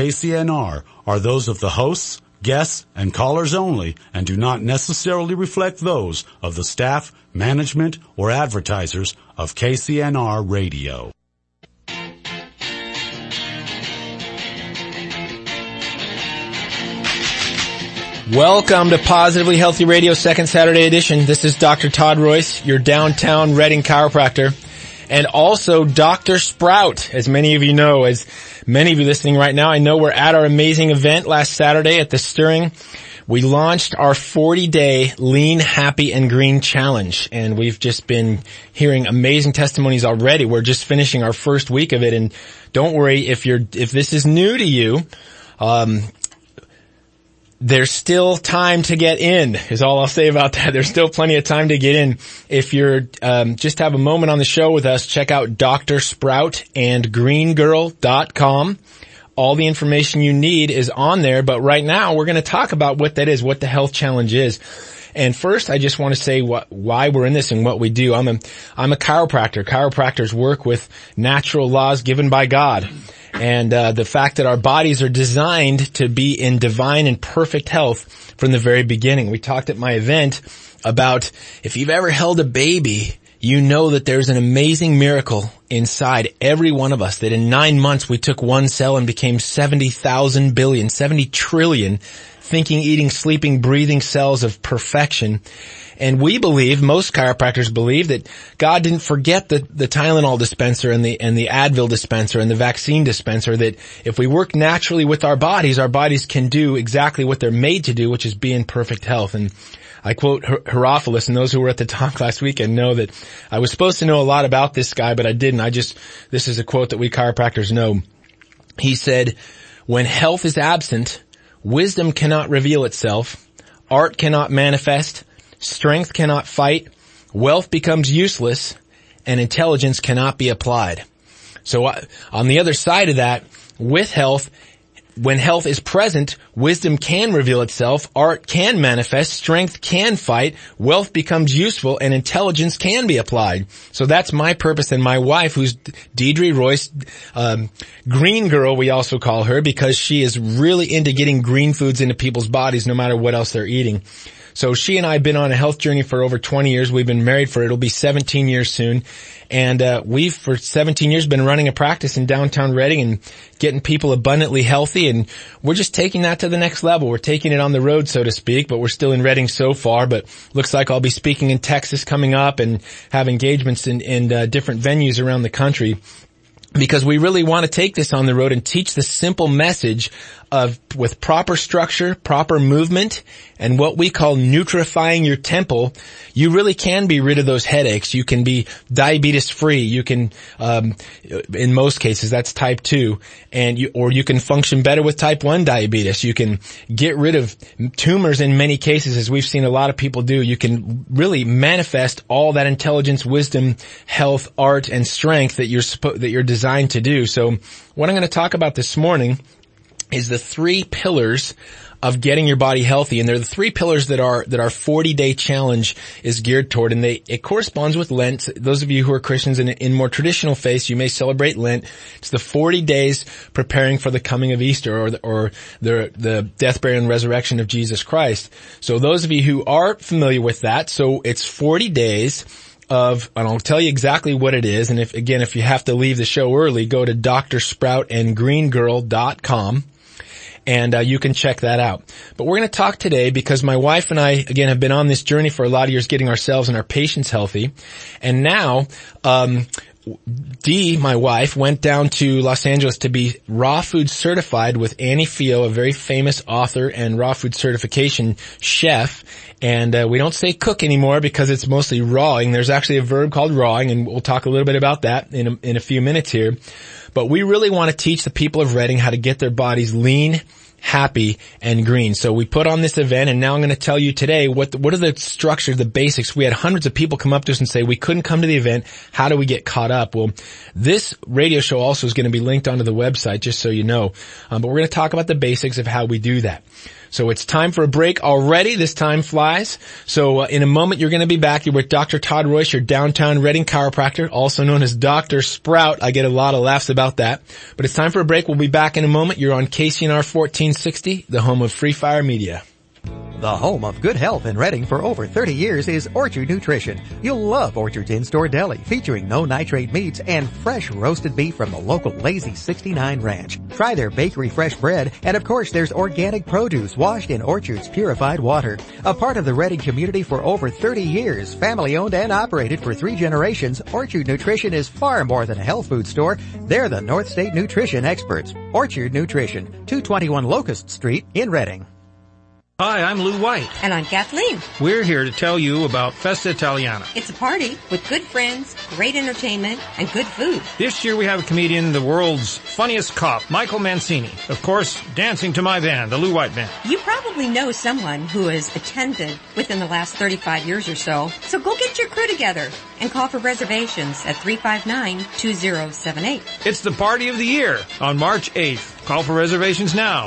KCNR are those of the hosts, guests, and callers only and do not necessarily reflect those of the staff, management, or advertisers of KCNR Radio. Welcome to Positively Healthy Radio, second Saturday edition. This is Dr. Todd Royce, your downtown Reading chiropractor, and also Dr. Sprout, as many of you know. As many of you listening right now, I know we're at our amazing event last Saturday at the Stirring. We launched our 40-day Lean, Happy, and Green Challenge, and we've just been hearing amazing testimonies already. We're just finishing our first week of it, and don't worry if this is new to you. There's still time to get in, is all I'll say about that. There's still plenty of time to get in. If you're just have a moment on the show with us, check out drsproutandgreengirl.com. All the information you need is on there, but right now we're going to talk about what that is, what the health challenge is. And first, I just want to say why we're in this and what we do. I'm a chiropractor. Chiropractors work with natural laws given by God. And the fact that our bodies are designed to be in divine and perfect health from the very beginning. We talked at my event about if you've ever held a baby, you know that there's an amazing miracle inside every one of us, that in 9 months we took one cell and became 70,000 billion, 70 trillion thinking, eating, sleeping, breathing cells of perfection. And we believe, most chiropractors believe, that God didn't forget the Tylenol dispenser and the Advil dispenser and the vaccine dispenser, that if we work naturally with our bodies can do exactly what they're made to do, which is be in perfect health. And I quote Herophilus, and those who were at the talk last weekend know that I was supposed to know a lot about this guy, but I didn't. This is a quote that we chiropractors know. He said, "When health is absent, wisdom cannot reveal itself, art cannot manifest, strength cannot fight, wealth becomes useless, and intelligence cannot be applied." So on the other side of that, with health, when health is present, wisdom can reveal itself, art can manifest, strength can fight, wealth becomes useful, and intelligence can be applied. So that's my purpose, and my wife, who's Deidre Royce, Green Girl, we also call her, because she is really into getting green foods into people's bodies no matter what else they're eating. So she and I have been on a health journey for over 20 years. We've been married it'll be 17 years soon. And we've, for 17 years, been running a practice in downtown Reading and getting people abundantly healthy. And we're just taking that to the next level. We're taking it on the road, so to speak, but we're still in Reading so far. But looks like I'll be speaking in Texas coming up and have engagements in different venues around the country, because we really want to take this on the road and teach the simple message of, with proper structure, proper movement, and what we call nutrifying your temple, you really can be rid of those headaches. You can be diabetes free. You can, in most cases, that's type 2, or you can function better with type 1 diabetes. You can get rid of tumors in many cases, as we've seen a lot of people do. You can really manifest all that intelligence, wisdom, health, art, and strength that you're designed to do. So what I'm going to talk about this morning is the 3 pillars of getting your body healthy. And they're the 3 pillars that our 40-day challenge is geared toward. And it corresponds with Lent. Those of you who are Christians in more traditional faiths, you may celebrate Lent. It's the 40 days preparing for the coming of Easter, or the death, burial, and resurrection of Jesus Christ. So those of you who are familiar with that, so it's 40 days and I'll tell you exactly what it is. And if you have to leave the show early, go to drsproutandgreengirl.com. And you can check that out. But we're going to talk today because my wife and I, again, have been on this journey for a lot of years, getting ourselves and our patients healthy. And now, Dee, my wife, went down to Los Angeles to be raw food certified with Annie Fio, a very famous author and raw food certification chef. And we don't say cook anymore because it's mostly rawing. There's actually a verb called rawing, and we'll talk a little bit about that in a few minutes here. But we really want to teach the people of Reading how to get their bodies lean, happy, and green. So we put on this event, and now I'm going to tell you today what are the structure, the basics. We had hundreds of people come up to us and say, we couldn't come to the event. How do we get caught up? Well, this radio show also is going to be linked onto the website, just so you know. But we're going to talk about the basics of how we do that. So it's time for a break already. This time flies. So in a moment, you're going to be back. You're with Dr. Todd Royce, your downtown Reading chiropractor, also known as Dr. Sprout. I get a lot of laughs about that. But it's time for a break. We'll be back in a moment. You're on KCNR 1460, the home of Free Fire Media. The home of good health in Reading for over 30 years is Orchard Nutrition. You'll love Orchard's in-store deli featuring no nitrate meats and fresh roasted beef from the local Lazy 69 Ranch. Try their bakery fresh bread, and of course there's organic produce washed in Orchard's purified water. A part of the Reading community for over 30 years, family owned and operated for 3 generations, Orchard Nutrition is far more than a health food store. They're the North State Nutrition experts. Orchard Nutrition, 221 Locust Street in Reading. Hi, I'm Lou White. And I'm Kathleen. We're here to tell you about Festa Italiana. It's a party with good friends, great entertainment, and good food. This year we have a comedian, the world's funniest cop, Michael Mancini. Of course, dancing to my band, the Lou White Band. You probably know someone who has attended within the last 35 years or so. So go get your crew together and call for reservations at 359-2078. It's the party of the year on March 8th. Call for reservations now,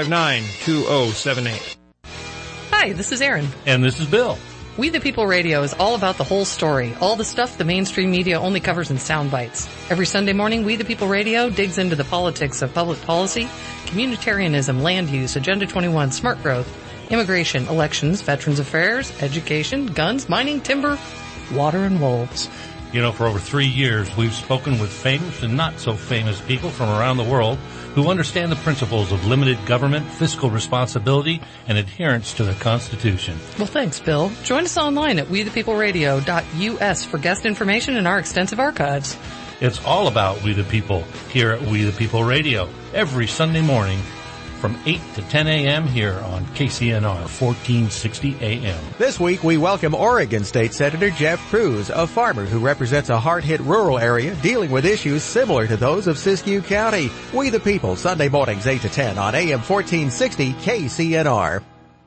359-2078. Hi, this is Erin. And this is Bill. We the People Radio is all about the whole story, all the stuff the mainstream media only covers in sound bites. Every Sunday morning, We the People Radio digs into the politics of public policy, communitarianism, land use, Agenda 21, smart growth, immigration, elections, veterans affairs, education, guns, mining, timber, water, and wolves. You know, for over 3 years, we've spoken with famous and not so famous people from around the world who understand the principles of limited government, fiscal responsibility, and adherence to the Constitution. Well, thanks, Bill. Join us online at wethepeopleradio.us for guest information and our extensive archives. It's all about We the People here at We the People Radio every Sunday morning from 8 to 10 a.m. here on KCNR 1460 a.m. This week we welcome Oregon State Senator Jeff Cruz, a farmer who represents a hard-hit rural area dealing with issues similar to those of Siskiyou County. We the People, Sunday mornings 8 to 10 on AM 1460 KCNR.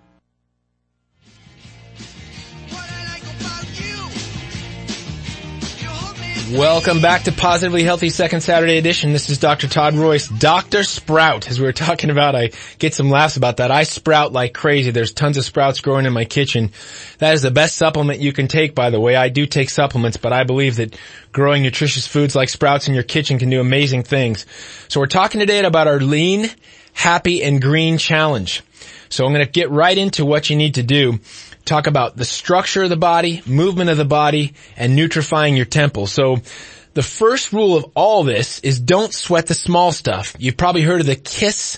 Welcome back to Positively Healthy Second Saturday edition. This is Dr. Todd Royce, Dr. Sprout. As we were talking about, I get some laughs about that. I sprout like crazy. There's tons of sprouts growing in my kitchen. That is the best supplement you can take, by the way. I do take supplements, but I believe that growing nutritious foods like sprouts in your kitchen can do amazing things. So we're talking today about our Lean, Happy, and Green Challenge. So I'm going to get right into what you need to do. Talk about the structure of the body, movement of the body, and nutrifying your temple. So the first rule of all this is don't sweat the small stuff. You've probably heard of the KISS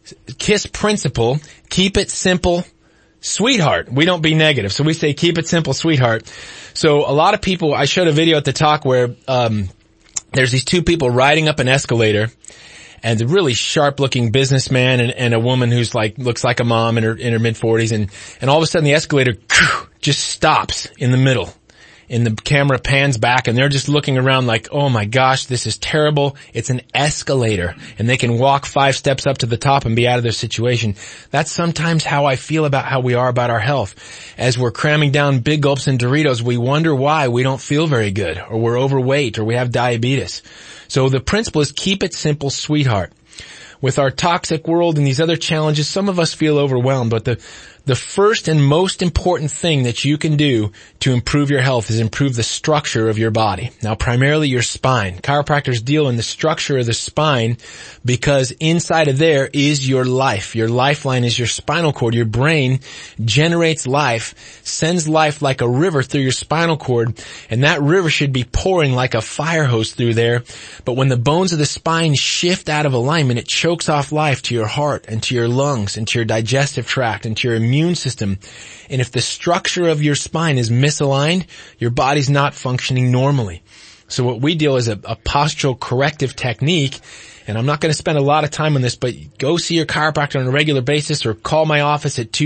principle. Keep it simple, sweetheart. We don't be negative. So we say keep it simple, sweetheart. So a lot of people, I showed a video at the talk where there's these 2 people riding up an escalator. And a really sharp-looking businessman and a woman who's looks like a mom in her mid-40s, and all of a sudden the escalator just stops in the middle. And the camera pans back, and they're just looking around like, oh my gosh, this is terrible. It's an escalator. And they can walk 5 steps up to the top and be out of their situation. That's sometimes how I feel about how we are about our health. As we're cramming down big gulps and Doritos, we wonder why we don't feel very good, or we're overweight, or we have diabetes. So the principle is keep it simple, sweetheart. With our toxic world and these other challenges, some of us feel overwhelmed, but the first and most important thing that you can do to improve your health is improve the structure of your body. Now, primarily your spine. Chiropractors deal in the structure of the spine because inside of there is your life. Your lifeline is your spinal cord. Your brain generates life, sends life like a river through your spinal cord, and that river should be pouring like a fire hose through there. But when the bones of the spine shift out of alignment, it chokes off life to your heart and to your lungs and to your digestive tract and to your immune system. And if the structure of your spine is misaligned, your body's not functioning normally. So what we deal is a postural corrective technique. And I'm not going to spend a lot of time on this, but go see your chiropractor on a regular basis or call my office at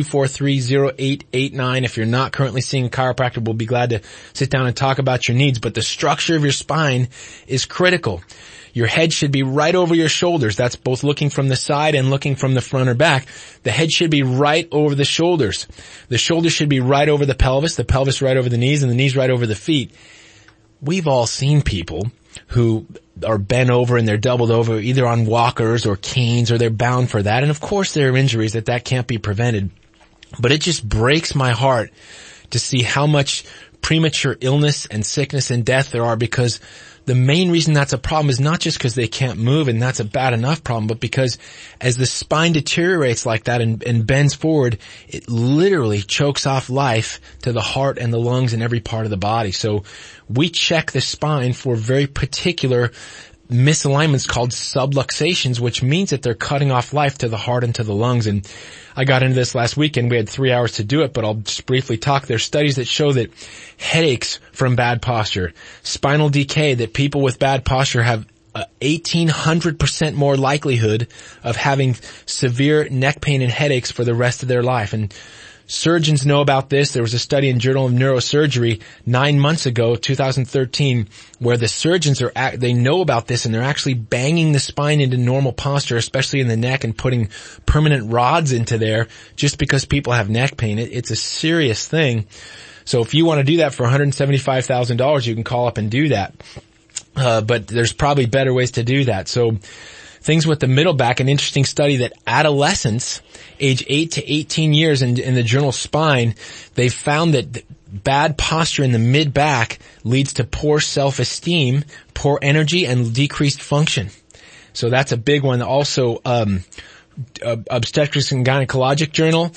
243-0889. If you're not currently seeing a chiropractor, we'll be glad to sit down and talk about your needs. But the structure of your spine is critical. Your head should be right over your shoulders. That's both looking from the side and looking from the front or back. The head should be right over the shoulders. The shoulders should be right over the pelvis right over the knees, and the knees right over the feet. We've all seen people who are bent over and they're doubled over either on walkers or canes, or they're bound for that. And of course there are injuries that can't be prevented. But it just breaks my heart to see how much premature illness and sickness and death there are, because the main reason that's a problem is not just because they can't move and that's a bad enough problem, but because as the spine deteriorates like that and bends forward, it literally chokes off life to the heart and the lungs and every part of the body. So we check the spine for very particular misalignments called subluxations, which means that they're cutting off life to the heart and to the lungs. And I got into this last weekend. We had 3 hours to do it, but I'll just briefly talk. There's studies that show that headaches from bad posture, spinal decay, that people with bad posture have 1,800% more likelihood of having severe neck pain and headaches for the rest of their life. And surgeons know about this. There was a study in Journal of Neurosurgery 9 months ago, 2013, where the surgeons they know about this, and they're actually banging the spine into normal posture, especially in the neck, and putting permanent rods into there just because people have neck pain. It's a serious thing. So if you want to do that for $175,000, you can call up and do that. But there's probably better ways to do that. So things with the middle back, an interesting study that adolescents age 8 to 18 years in the journal Spine, they found that bad posture in the mid back leads to poor self-esteem, poor energy, and decreased function. So that's a big one. Also, Obstetrics and Gynecologic Journal,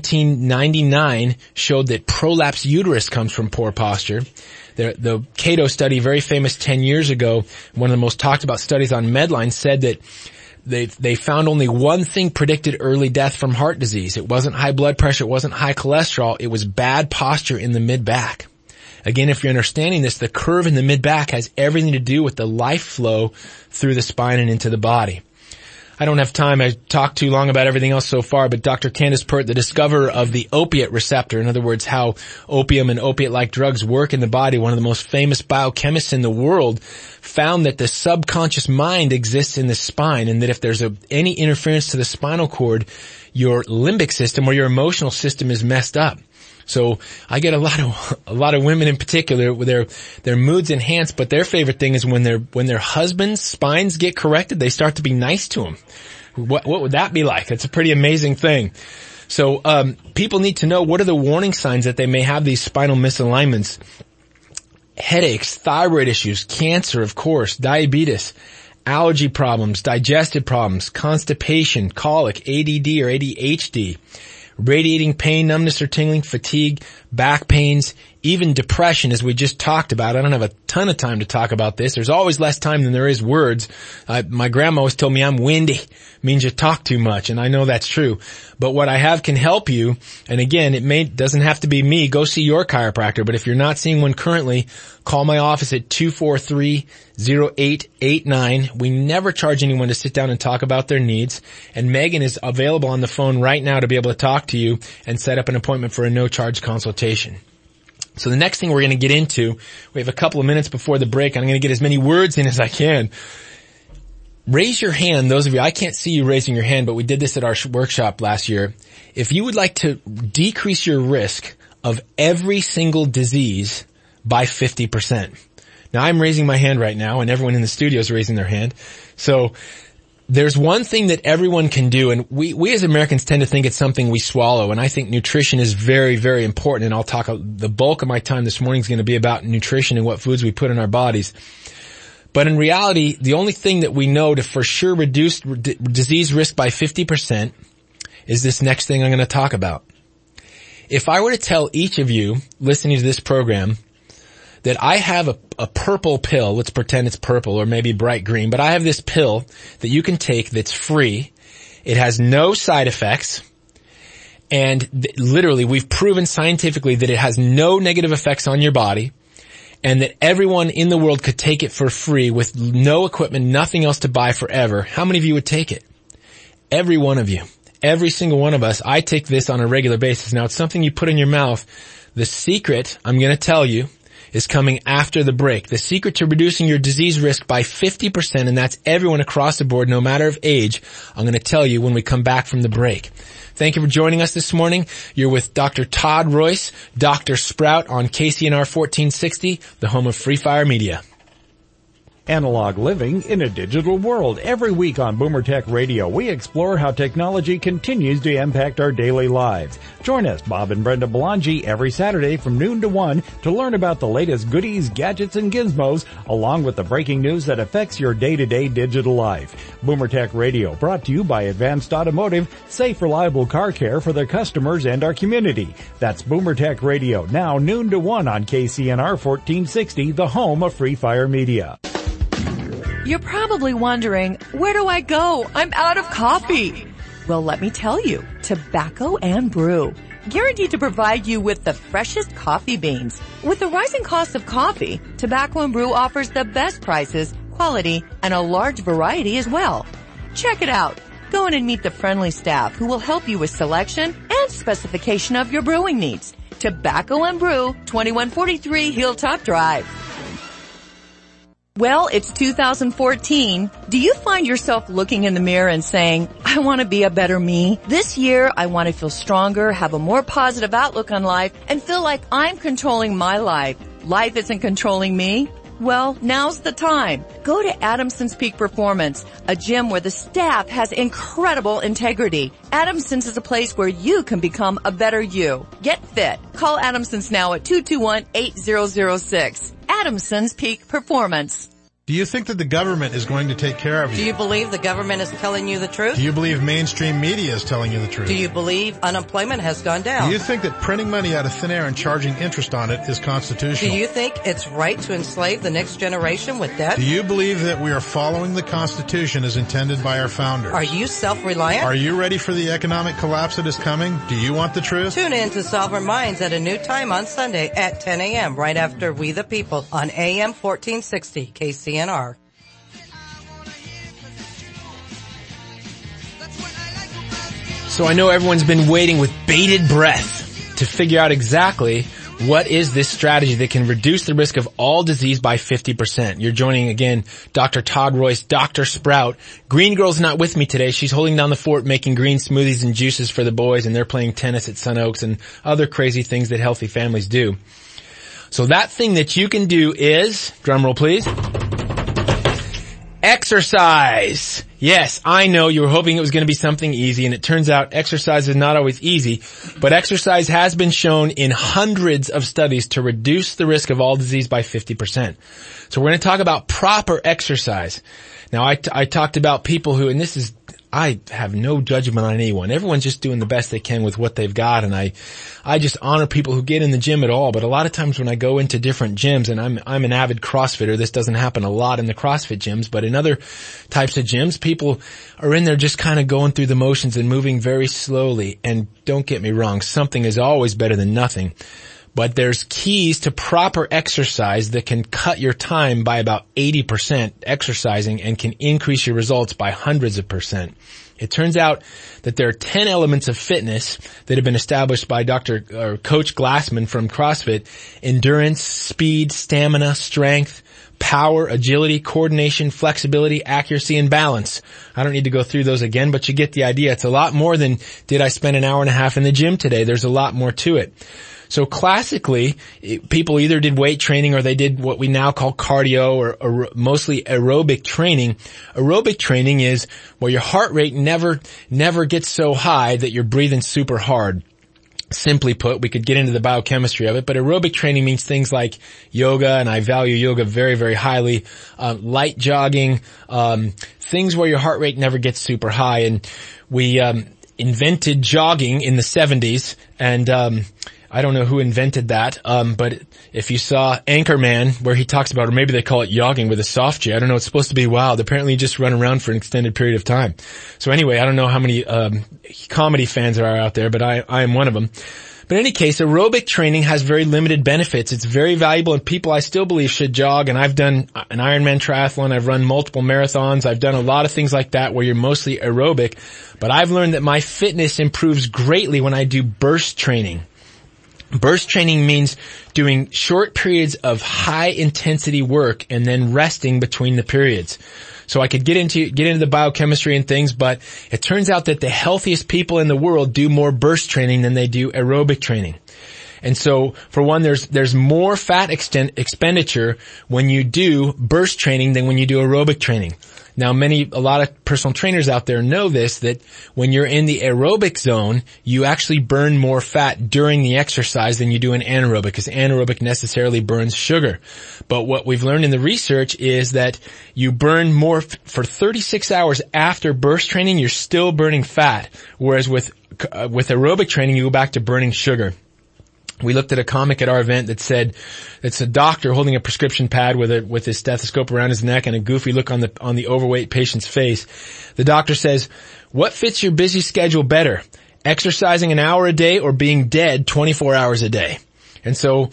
1999, showed that prolapsed uterus comes from poor posture. The Cato study, very famous 10 years ago, one of the most talked about studies on Medline, said that they found only one thing predicted early death from heart disease. It wasn't high blood pressure, it wasn't high cholesterol, it was bad posture in the mid-back. Again, if you're understanding this, the curve in the mid-back has everything to do with the life flow through the spine and into the body. I don't have time. I talked too long about everything else so far, but Dr. Candace Pert, the discoverer of the opiate receptor, in other words, how opium and opiate-like drugs work in the body, one of the most famous biochemists in the world, found that the subconscious mind exists in the spine, and that if there's any interference to the spinal cord, your limbic system or your emotional system is messed up. So I get a lot of women in particular with their moods enhanced, but their favorite thing is when their husbands' spines get corrected, they start to be nice to them. What would that be like? It's a pretty amazing thing. So people need to know, what are the warning signs that they may have these spinal misalignments? Headaches, thyroid issues, cancer, of course, diabetes, allergy problems, digestive problems, constipation, colic, ADD or ADHD, radiating pain, numbness or tingling, fatigue, back pains, even depression, as we just talked about. I don't have a ton of time to talk about this. There's always less time than there is words. My grandma always told me I'm windy. Means you talk too much, and I know that's true. But what I have can help you, and again, doesn't have to be me. Go see your chiropractor, but if you're not seeing one currently, call my office at 243-0889. We never charge anyone to sit down and talk about their needs, and Megan is available on the phone right now to be able to talk to you and set up an appointment for a no-charge consultation. So the next thing we're going to get into, we have a couple of minutes before the break, and I'm going to get as many words in as I can. Raise your hand, those of you, I can't see you raising your hand, but we did this at our workshop last year. If you would like to decrease your risk of every single disease by 50%. Now I'm raising my hand right now, and everyone in the studio is raising their hand. So there's one thing that everyone can do, and we as Americans tend to think it's something we swallow, and I think nutrition is very, very important, and I'll talk, the bulk of my time this morning is going to be about nutrition and what foods we put in our bodies. But in reality, the only thing that we know to for sure reduce disease risk by 50% is this next thing I'm going to talk about. If I were to tell each of you listening to this program that I have a purple pill, let's pretend it's purple or maybe bright green, but I have this pill that you can take that's free. It has no side effects. And literally, we've proven scientifically that it has no negative effects on your body, and that everyone in the world could take it for free with no equipment, nothing else to buy forever. How many of you would take it? Every one of you. Every single one of us. I take this on a regular basis. Now, it's something you put in your mouth. The secret, I'm going to tell you, is coming after the break. The secret to reducing your disease risk by 50%, and that's everyone across the board, no matter of age, I'm going to tell you when we come back from the break. Thank you for joining us this morning. You're with Dr. Todd Royce, Dr. Sprout on KCNR 1460, the home of Free Fire Media. Analog living in a digital world. Every week on Boomer Tech Radio, we explore how technology continues to impact our daily lives. Join us, Bob and Brenda Belangi, every Saturday from noon to 1 to learn about the latest goodies, gadgets, and gizmos, along with the breaking news that affects your day-to-day digital life. Boomer Tech Radio, brought to you by Advanced Automotive, safe, reliable car care for their customers and our community. That's Boomer Tech Radio, now noon to 1 on KCNR 1460, the home of Free Fire Media. You're probably wondering, where do I go? I'm out of coffee. Well, let me tell you, Tobacco and Brew. Guaranteed to provide you with the freshest coffee beans. With the rising cost of coffee, Tobacco and Brew offers the best prices, quality, and a large variety as well. Check it out. Go in and meet the friendly staff who will help you with selection and specification of your brewing needs. Tobacco and Brew, 2143 Hilltop Drive. Well, it's 2014. Do you find yourself looking in the mirror and saying, I want to be a better me? This year, I want to feel stronger, have a more positive outlook on life, and feel like I'm controlling my life. Life isn't controlling me. Well, now's the time. Go to Adamson's Peak Performance, a gym where the staff has incredible integrity. Adamson's is a place where you can become a better you. Get fit. Call Adamson's now at 221-8006. Adamson's Peak Performance. Do you think that the government is going to take care of you? Do you believe the government is telling you the truth? Do you believe mainstream media is telling you the truth? Do you believe unemployment has gone down? Do you think that printing money out of thin air and charging interest on it is constitutional? Do you think it's right to enslave the next generation with debt? Do you believe that we are following the Constitution as intended by our founders? Are you self-reliant? Are you ready for the economic collapse that is coming? Do you want the truth? Tune in to Sovereign Minds at a new time on Sunday at 10 a.m. right after We the People on AM 1460 KCNR. So I know everyone's been waiting with bated breath to figure out exactly what is this strategy that can reduce the risk of all disease by 50%. You're joining again Dr. Todd Royce, Dr. Sprout. Green Girl's not with me today. She's holding down the fort making green smoothies and juices for the boys, and they're playing tennis at Sun Oaks and other crazy things that healthy families do. So that thing that you can do is, drum roll please, exercise. Yes, I know you were hoping it was going to be something easy, and it turns out exercise is not always easy, but exercise has been shown in hundreds of studies to reduce the risk of all disease by 50%. So we're going to talk about proper exercise. Now I talked about people who, and this is, I have no judgment on anyone. Everyone's just doing the best they can with what they've got, and I just honor people who get in the gym at all. But a lot of times when I go into different gyms, and I'm an avid CrossFitter, this doesn't happen a lot in the CrossFit gyms, but in other types of gyms, people are in there just kind of going through the motions and moving very slowly. And don't get me wrong, something is always better than nothing. But there's keys to proper exercise that can cut your time by about 80% exercising and can increase your results by hundreds of percent. It turns out that there are 10 elements of fitness that have been established by Coach Glassman from CrossFit: endurance, speed, stamina, strength, power, agility, coordination, flexibility, accuracy, and balance. I don't need to go through those again, but you get the idea. It's a lot more than, did I spend an hour and a half in the gym today? There's a lot more to it. So classically, people either did weight training or they did what we now call cardio or mostly aerobic training. Aerobic training is where your heart rate never gets so high that you're breathing super hard. Simply put, we could get into the biochemistry of it, but aerobic training means things like yoga, and I value yoga very, very highly, light jogging, things where your heart rate never gets super high. And we invented jogging in the 70s, and I don't know who invented that, but if you saw Anchorman, where he talks about, or maybe they call it jogging with a soft J, I don't know, it's supposed to be wild. Apparently you just run around for an extended period of time. So anyway, I don't know how many comedy fans there are out there, but I am one of them. But in any case, aerobic training has very limited benefits. It's very valuable, and people I still believe should jog, and I've done an Ironman triathlon, I've run multiple marathons, I've done a lot of things like that where you're mostly aerobic, but I've learned that my fitness improves greatly when I do burst training. Burst training means doing short periods of high intensity work and then resting between the periods. So I could get into the biochemistry and things, but it turns out that the healthiest people in the world do more burst training than they do aerobic training. And so, for one, there's more fat expenditure when you do burst training than when you do aerobic training. Now, a lot of personal trainers out there know this, that when you're in the aerobic zone, you actually burn more fat during the exercise than you do in anaerobic, because anaerobic necessarily burns sugar. But what we've learned in the research is that you burn more for 36 hours after burst training, you're still burning fat, whereas with aerobic training, you go back to burning sugar. We looked at a comic at our event that said, it's a doctor holding a prescription pad with his stethoscope around his neck and a goofy look on the overweight patient's face. The doctor says, what fits your busy schedule better? Exercising an hour a day or being dead 24 hours a day? And so,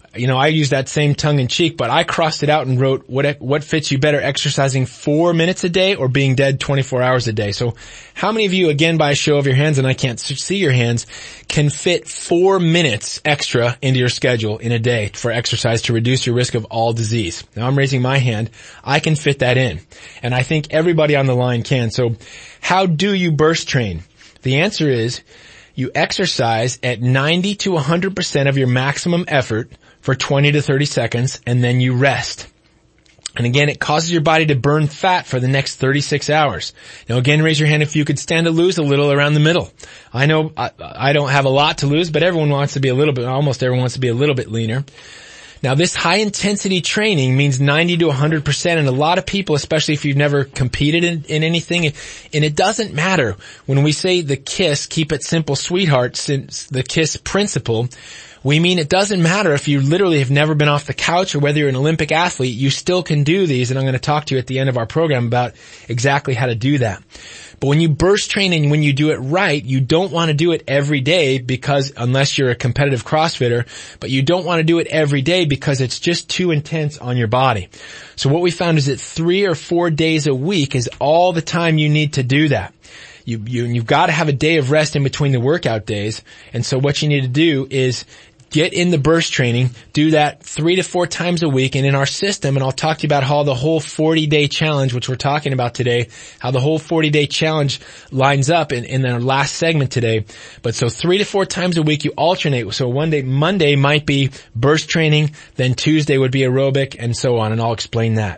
I use that same tongue in cheek, but I crossed it out and wrote, what fits you better, exercising 4 minutes a day or being dead 24 hours a day? So how many of you, again, by a show of your hands, and I can't see your hands, can fit 4 minutes extra into your schedule in a day for exercise to reduce your risk of all disease? Now I'm raising my hand. I can fit that in. And I think everybody on the line can. So how do you burst train? The answer is you exercise at 90 to 100% of your maximum effort for 20 to 30 seconds, and then you rest. And again, it causes your body to burn fat for the next 36 hours. Now again, raise your hand if you could stand to lose a little around the middle. I know I don't have a lot to lose, but everyone wants to be almost everyone wants to be a little bit leaner. Now this high intensity training means 90 to 100%, and a lot of people, especially if you've never competed in anything, and it doesn't matter. When we say the KISS, keep it simple sweetheart, since the KISS principle, we mean it doesn't matter if you literally have never been off the couch or whether you're an Olympic athlete, you still can do these, and I'm going to talk to you at the end of our program about exactly how to do that. But when you burst train and when you do it right, you don't want to do it every day because, unless you're a competitive CrossFitter, but you don't want to do it every day because it's just too intense on your body. So what we found is that 3 or 4 days a week is all the time you need to do that. You've got to have a day of rest in between the workout days. And so what you need to do is get in the burst training, do that 3 to 4 times a week, and in our system, and I'll talk to you about how the whole 40-day challenge, which we're talking about today, how the whole 40-day challenge lines up in our last segment today. But so 3 to 4 times a week, you alternate. So one day, Monday might be burst training, then Tuesday would be aerobic, and so on, and I'll explain that.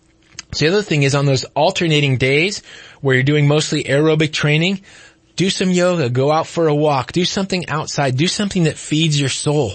So the other thing is, on those alternating days where you're doing mostly aerobic training, do some yoga, go out for a walk, do something outside, do something that feeds your soul.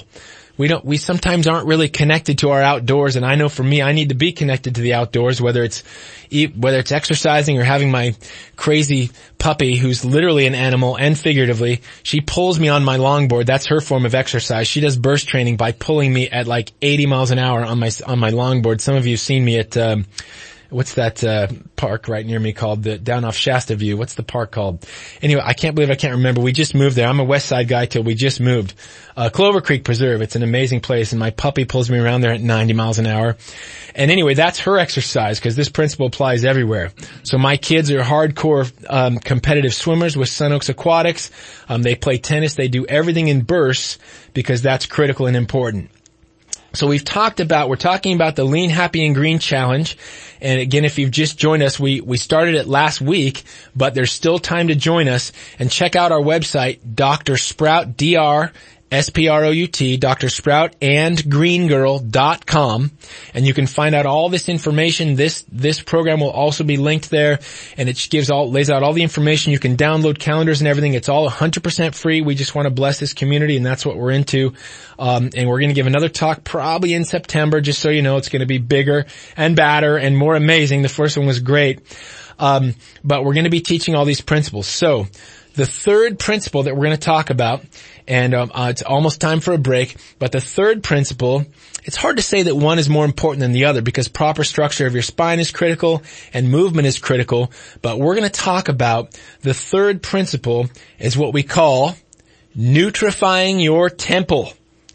We sometimes aren't really connected to our outdoors, and I know for me, I need to be connected to the outdoors, whether it's exercising or having my crazy puppy, who's literally an animal and figuratively. She pulls me on my longboard. That's her form of exercise. She does burst training by pulling me at like 80 miles an hour on my longboard. Some of you have seen me at, what's that park right near me called, down off Shasta View? What's the park called? Anyway, I can't believe I can't remember. We just moved there. I'm a West Side guy till we just moved. Clover Creek Preserve. It's an amazing place, and my puppy pulls me around there at 90 miles an hour. And anyway, that's her exercise, because this principle applies everywhere. So my kids are hardcore competitive swimmers with Sun Oaks Aquatics. They play tennis. They do everything in bursts because that's critical and important. So we're talking about the Lean, Happy, and Green Challenge. And again, if you've just joined us, we started it last week, but there's still time to join us. And check out our website, Dr. Sprout, DrSprout, Dr. Sprout and greengirl.com. And you can find out all this information. This program will also be linked there, and it lays out all the information. You can download calendars and everything. It's all 100% free. We just want to bless this community, and that's what we're into. And we're going to give another talk probably in September, just so you know. It's going to be bigger and badder and more amazing. The first one was great. But we're going to be teaching all these principles. So the third principle that we're going to talk about, and it's almost time for a break, but the third principle, it's hard to say that one is more important than the other because proper structure of your spine is critical and movement is critical, but we're going to talk about the third principle is what we call nutrifying your temple.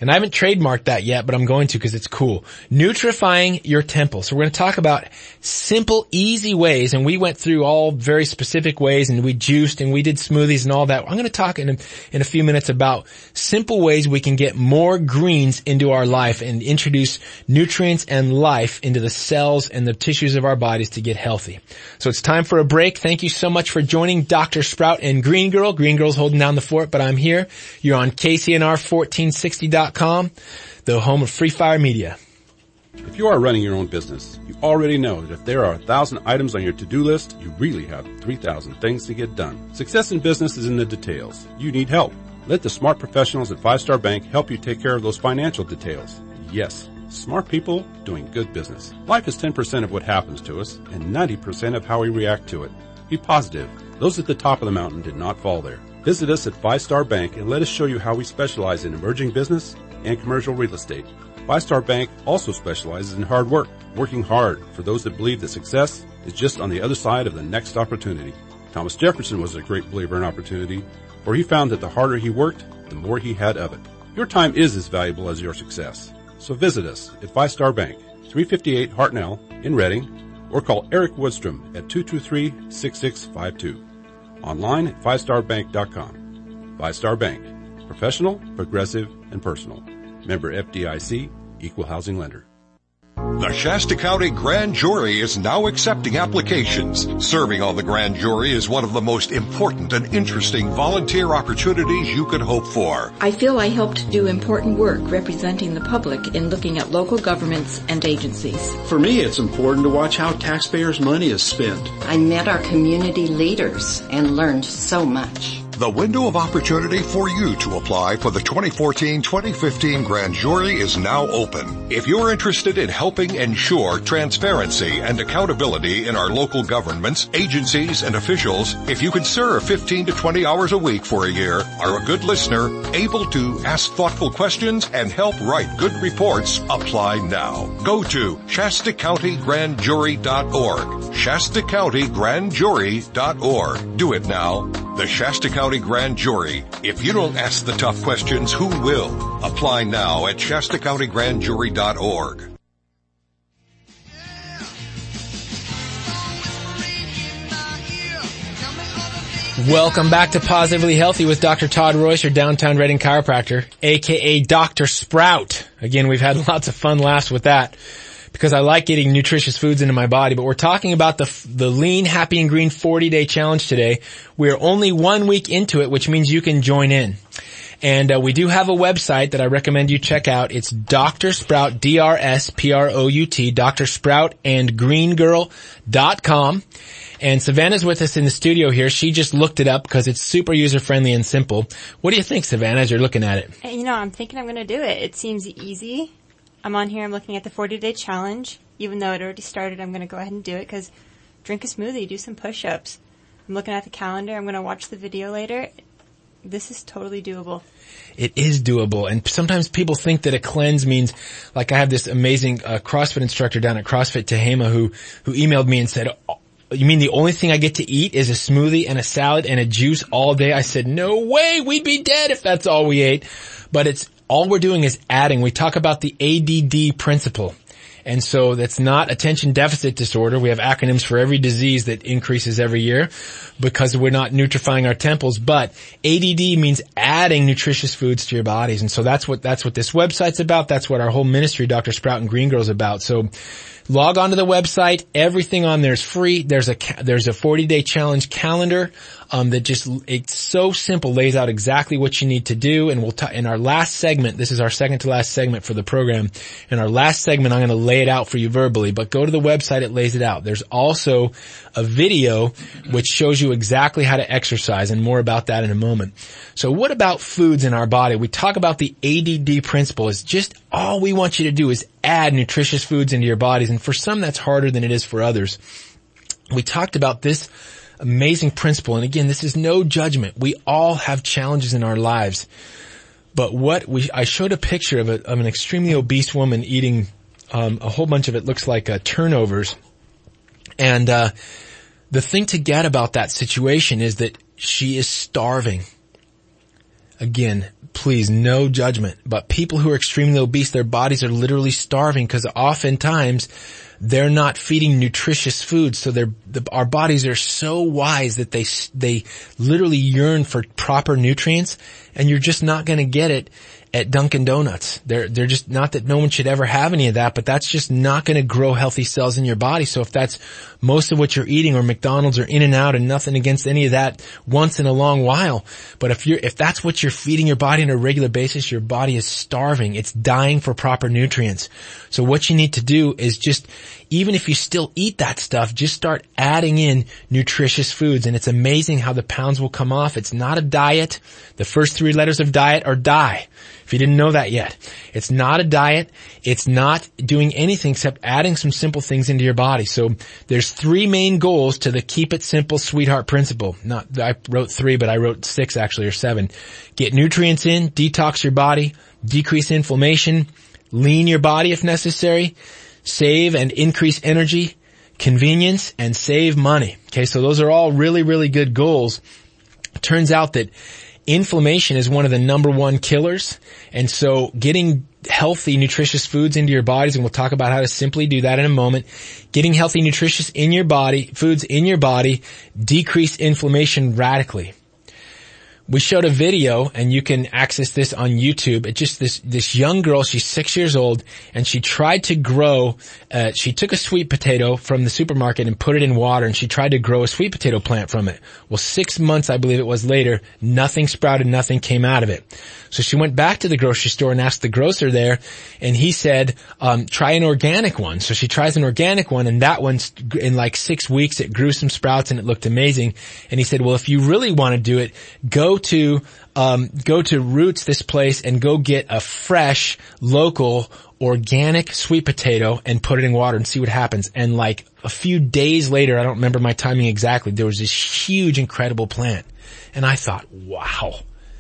And I haven't trademarked that yet, but I'm going to because it's cool. Nutrifying your temple. So we're going to talk about simple, easy ways, and we went through all very specific ways, and we juiced and we did smoothies and all that. I'm going to talk in a few minutes about simple ways we can get more greens into our life and introduce nutrients and life into the cells and the tissues of our bodies to get healthy. So it's time for a break. Thank you so much for joining Dr. Sprout and Green Girl. Green Girl's holding down the fort, but I'm here. You're on KCNR1460.com, the home of Free Fire Media. If you are running your own business, you already know that if there are 1,000 items on your to-do list, you really have 3,000 things to get done. Success in business is in the details. You need help. Let the smart professionals at 5 Star Bank help you take care of those financial details. Yes, smart people doing good business. Life is 10% of what happens to us and 90% of how we react to it. Be positive. Those at the top of the mountain did not fall there. Visit us at 5 Star Bank and let us show you how we specialize in emerging business and commercial real estate. 5 Star Bank also specializes in hard work, working hard for those that believe that success is just on the other side of the next opportunity. Thomas Jefferson was a great believer in opportunity, for he found that the harder he worked, the more he had of it. Your time is as valuable as your success. So visit us at 5 Star Bank, 358 Hartnell in Reading, or call Eric Woodstrom at 223-6652. Online at 5starbank.com. 5 Star Bank. Professional, progressive, and personal. Member FDIC, Equal Housing Lender. The Shasta County Grand Jury is now accepting applications. Serving on the Grand Jury is one of the most important and interesting volunteer opportunities you could hope for. I feel I helped do important work representing the public in looking at local governments and agencies. For me, it's important to watch how taxpayers' money is spent. I met our community leaders and learned so much. The window of opportunity for you to apply for the 2014-2015 Grand Jury is now open. If you're interested in helping ensure transparency and accountability in our local governments, agencies, and officials, if you can serve 15 to 20 hours a week for a year, are a good listener, able to ask thoughtful questions, and help write good reports, apply now. Go to ShastaCountyGrandJury.org. ShastaCountyGrandJury.org. Do it now. The Shasta County Grand Jury. If you don't ask the tough questions, who will? Apply now at ShastaCountyGrandJury.org. Welcome back to Positively Healthy with Dr. Todd Royce, your downtown Reading chiropractor, aka Dr. Sprout. Again, we've had lots of fun laughs with that, because I like getting nutritious foods into my body. But we're talking about the Lean, Happy, and Green 40-day challenge today. We're only 1 week into it, which means you can join in. And we do have a website that I recommend you check out. It's Dr. Sprout, D-R-S-P-R-O-U-T, drsproutandgreengirl.com. And Savannah's with us in the studio here. She just looked it up because it's super user-friendly and simple. What do you think, Savannah, as you're looking at it? You know, I'm thinking I'm going to do it. It seems easy. I'm on here, I'm looking at the 40-day challenge. Even though it already started, I'm going to go ahead and do it because drink a smoothie, do some push-ups. I'm looking at the calendar, I'm going to watch the video later. This is totally doable. It is doable. And sometimes people think that a cleanse means, like I have this amazing CrossFit instructor down at CrossFit Tehama who emailed me and said, you mean the only thing I get to eat is a smoothie and a salad and a juice all day? I said, no way, we'd be dead if that's all we ate. But it's all we're doing is adding. We talk about the ADD principle. And so that's not attention deficit disorder. We have acronyms for every disease that increases every year because we're not nutrifying our temples. But ADD means adding nutritious foods to your bodies. And so that's what this website's about. That's what our whole ministry, Dr. Sprout and Green Girl, is about. So log on to the website. Everything on there is free. There's a 40-day challenge calendar it's so simple, lays out exactly what you need to do. And in our last segment, this is our second to last segment for the program. In our last segment, I'm going to lay it out for you verbally, but go to the website, it lays it out. There's also a video which shows you exactly how to exercise, and more about that in a moment. So what about foods in our body? We talk about the ADD principle. It's just all we want you to do is add nutritious foods into your bodies. And for some, that's harder than it is for others. We talked about this amazing principle. And again, this is no judgment. We all have challenges in our lives. But I showed a picture of an extremely obese woman eating, a whole bunch of it looks like, turnovers. And, the thing to get about that situation is that she is starving. again, please, no judgment, but people who are extremely obese, their bodies are literally starving because oftentimes they're not feeding nutritious food. So our bodies are so wise that they literally yearn for proper nutrients, and you're just not going to get it at Dunkin' Donuts. They're just, not that no one should ever have any of that, but that's just not going to grow healthy cells in your body. So if that's most of what you're eating, or McDonald's or In-N-Out, and nothing against any of that once in a long while, but if that's what you're feeding your body on a regular basis, your body is starving. It's dying for proper nutrients. So what you need to do is just, even if you still eat that stuff, just start adding in nutritious foods. And it's amazing how the pounds will come off. It's not a diet. The first 3 letters of diet are die. If you didn't know that yet, it's not a diet. It's not doing anything except adding some simple things into your body. So there's 3 main goals to the Keep It Simple Sweetheart principle. I wrote 3, but I wrote 6 actually, or 7. Get nutrients in, detox your body, decrease inflammation, lean your body if necessary, save and increase energy, convenience, and save money. Okay, so those are all really, really good goals. It turns out that inflammation is one of the number 1 killers. And so getting healthy, nutritious foods into your bodies, and we'll talk about how to simply do that in a moment, getting healthy, nutritious foods in your body decrease inflammation radically. We showed a video, and you can access this on YouTube. It's just this young girl, she's 6 years old, and she tried to grow, she took a sweet potato from the supermarket and put it in water, and she tried to grow a sweet potato plant from it. Well, 6 months, I believe it was later, nothing sprouted, nothing came out of it. So she went back to the grocery store and asked the grocer there, and he said, try an organic one. So she tries an organic one, and that one's, in like 6 weeks, it grew some sprouts and it looked amazing. And he said, well, if you really want to do it, go to Roots, this place, and go get a fresh, local, organic sweet potato and put it in water and see what happens. And like a few days later, I don't remember my timing exactly, there was this huge, incredible plant. And I thought, wow.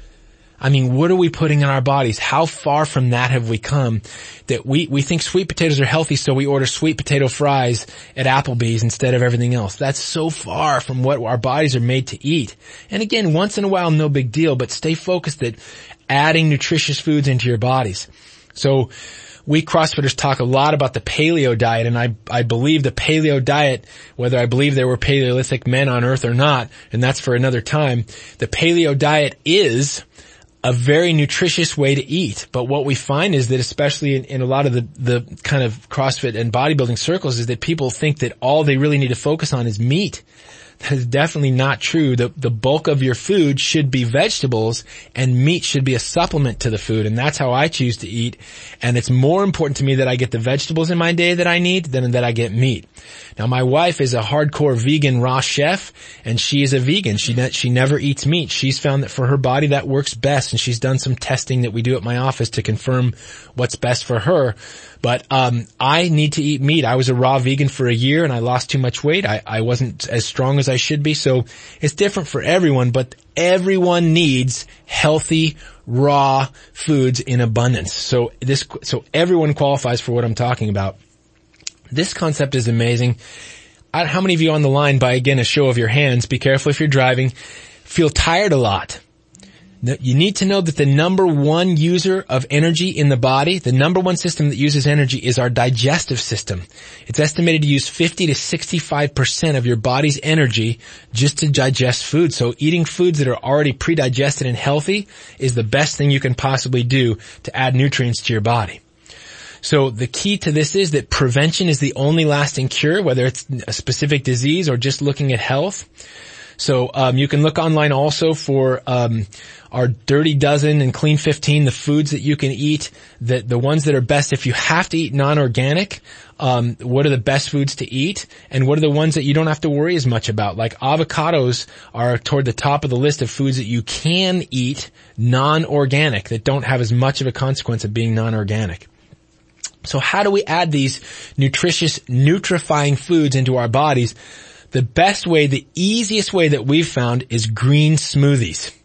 I mean, what are we putting in our bodies? How far from that have we come that we think sweet potatoes are healthy, so we order sweet potato fries at Applebee's instead of everything else? That's so far from what our bodies are made to eat. And again, once in a while, no big deal, but stay focused at adding nutritious foods into your bodies. So we CrossFitters talk a lot about the paleo diet, and I believe the paleo diet, whether I believe there were Paleolithic men on Earth or not, and that's for another time, the paleo diet is a very nutritious way to eat. But what we find is that, especially in a lot of the kind of CrossFit and bodybuilding circles, is that people think that all they really need to focus on is meat. That is definitely not true. The bulk of your food should be vegetables, and meat should be a supplement to the food, and that's how I choose to eat. And it's more important to me that I get the vegetables in my day that I need than that I get meat. Now, my wife is a hardcore vegan raw chef, and she is a vegan. She never eats meat. She's found that for her body that works best, and she's done some testing that we do at my office to confirm what's best for her. But I need to eat meat. I was a raw vegan for a year, and I lost too much weight. I wasn't as strong as I should be. So it's different for everyone, but everyone needs healthy, raw foods in abundance. So everyone qualifies for what I'm talking about. This concept is amazing. How many of you on the line, by again a show of your hands, be careful if you're driving, feel tired a lot? You need to know that the number 1 user of energy in the body, the number 1 system that uses energy, is our digestive system. It's estimated to use 50 to 65% of your body's energy just to digest food. So eating foods that are already pre-digested and healthy is the best thing you can possibly do to add nutrients to your body. So the key to this is that prevention is the only lasting cure, whether it's a specific disease or just looking at health. So you can look online also for our Dirty Dozen and Clean 15, the foods that you can eat, the ones that are best if you have to eat non-organic. What are the best foods to eat, and what are the ones that you don't have to worry as much about? Like avocados are toward the top of the list of foods that you can eat non-organic, that don't have as much of a consequence of being non-organic. So how do we add these nutritious, nutrifying foods into our bodies? The best way, the easiest way that we've found is green smoothies.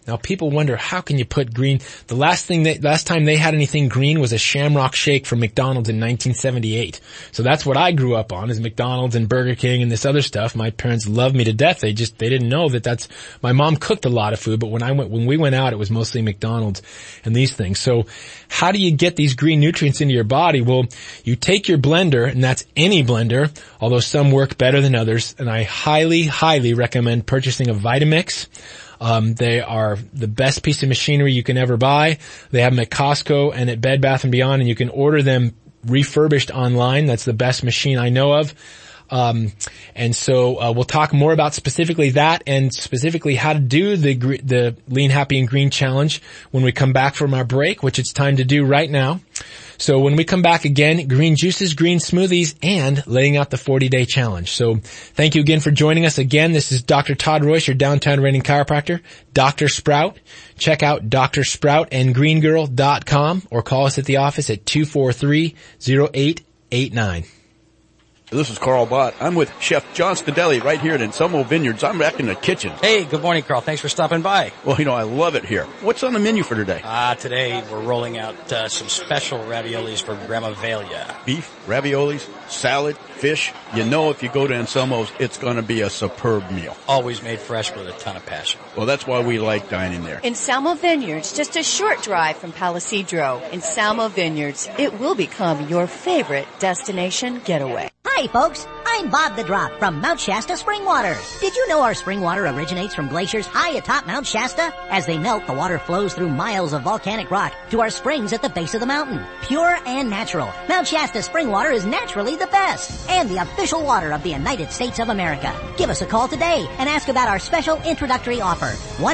Now people wonder, how can you put green? The last time they had anything green was a Shamrock Shake from McDonald's in 1978. So that's what I grew up on, is McDonald's and Burger King and this other stuff. My parents loved me to death. They didn't know that my mom cooked a lot of food, but when we went out, it was mostly McDonald's and these things. So how do you get these green nutrients into your body? Well, you take your blender, and that's any blender, although some work better than others, and I highly, highly recommend purchasing a Vitamix. They are the best piece of machinery you can ever buy. They have them at Costco and at Bed Bath & Beyond, and you can order them refurbished online. That's the best machine I know of. And so we'll talk more about specifically that, and specifically how to do the Lean, Happy, and Green Challenge when we come back from our break, which it's time to do right now. So when we come back again, green juices, green smoothies, and laying out the 40-day challenge. So thank you again for joining us again. This is Dr. Todd Royce, your downtown Redding chiropractor, Dr. Sprout. Check out Dr. Sprout and greengirl.com, or call us at the office at 243-0889. This is Carl Bott. I'm with Chef John Scadelli right here at Anselmo Vineyards. I'm back in the kitchen. Hey, good morning, Carl. Thanks for stopping by. Well, I love it here. What's on the menu for today? Today we're rolling out some special raviolis for Grandma Velia. Beef, raviolis, salad, fish. If you go to Anselmo's, it's going to be a superb meal. Always made fresh with a ton of passion. Well, that's why we like dining there. Anselmo Vineyards, just a short drive from Palisadro. Anselmo Vineyards, it will become your favorite destination getaway. Hi folks, I'm Bob the Drop from Mount Shasta Spring Water. Did you know our spring water originates from glaciers high atop Mount Shasta? As they melt, the water flows through miles of volcanic rock to our springs at the base of the mountain. Pure and natural, Mount Shasta Spring Water is naturally the best and the official water of the United States of America. Give us a call today and ask about our special introductory offer.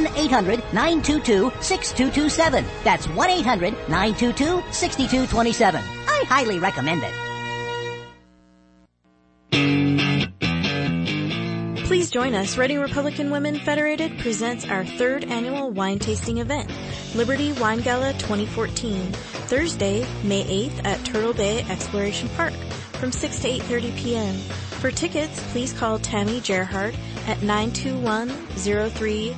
1-800-922-6227. That's 1-800-922-6227. I highly recommend it. Please join us. Reading Republican Women Federated presents our 3rd annual wine tasting event, Liberty Wine Gala 2014, Thursday, May 8th at Turtle Bay Exploration Park from 6 to 8:30 p.m. For tickets, please call Tammy Gerhardt at 921-0309,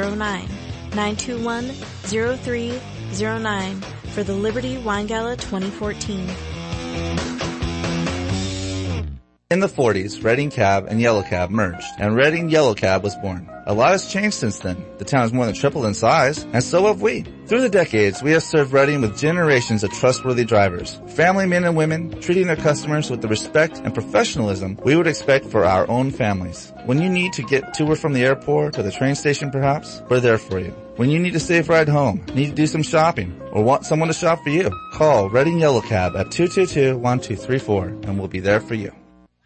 921-0309 for the Liberty Wine Gala 2014. In the 40s, Reading Cab and Yellow Cab merged, and Reading Yellow Cab was born. A lot has changed since then. The town has more than tripled in size, and so have we. Through the decades, we have served Reading with generations of trustworthy drivers, family men and women, treating their customers with the respect and professionalism we would expect for our own families. When you need to get to or from the airport or the train station perhaps, we're there for you. When you need a safe ride home, need to do some shopping, or want someone to shop for you, call Reading Yellow Cab at 222-1234, and we'll be there for you.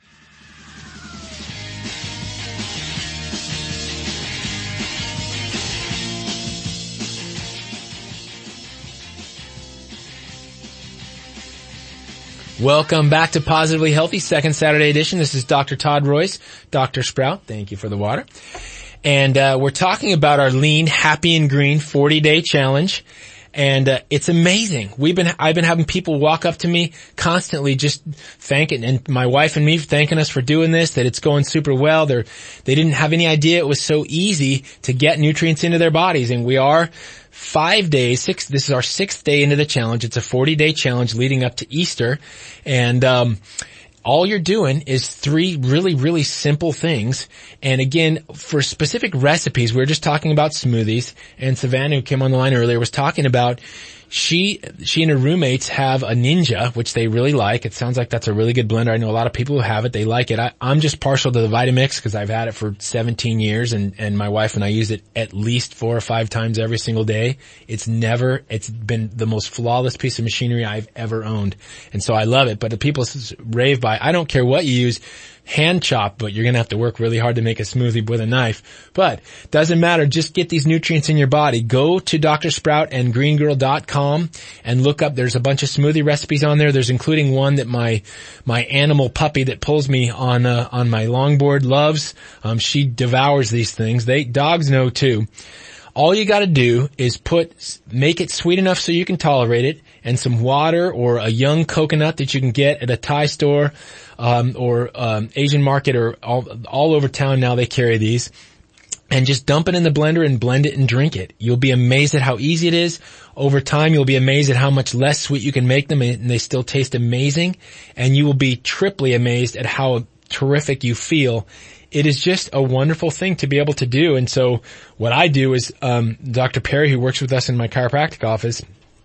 Welcome back to Positively Healthy, second Saturday edition. This is Dr. Todd Royce, Dr. Sprout. Thank you for the water. And we're talking about our Lean, Happy, and Green 40-day challenge. And it's amazing. I've been having people walk up to me constantly just thanking, and my wife and me thanking us for doing this, that it's going super well. They didn't have any idea it was so easy to get nutrients into their bodies. And we are 5 days, this is our 6th day into the challenge. It's a 40-day challenge leading up to Easter. And all you're doing is 3 really, really simple things. And again, for specific recipes, we were just talking about smoothies, and Savannah, who came on the line earlier, was talking about she and her roommates have a Ninja, which they really like. It sounds like that's a really good blender. I know a lot of people who have it. They like it. I'm just partial to the Vitamix because I've had it for 17 years, and my wife and I use it at least 4 or 5 times every single day. It's been the most flawless piece of machinery I've ever owned. And so I love it. But the people rave by, I don't care what you use, hand chop, but you're going to have to work really hard to make a smoothie with a knife. But doesn't matter. Just get these nutrients in your body. Go to Dr. Sprout and greengirl.com and look up. There's a bunch of smoothie recipes on there. There's including one that my animal puppy that pulls me on my longboard loves. She devours these things. Dogs know too. All you got to do is make it sweet enough so you can tolerate it, and some water or a young coconut that you can get at a Thai store, or Asian market, or all over town now they carry these. and just dump it in the blender and blend it and drink it. You'll be amazed at how easy it is. Over time, you'll be amazed at how much less sweet you can make them, and they still taste amazing. And you will be triply amazed at how terrific you feel. It is just a wonderful thing to be able to do. And so what I do is, Dr. Perry, who works with us in my chiropractic office,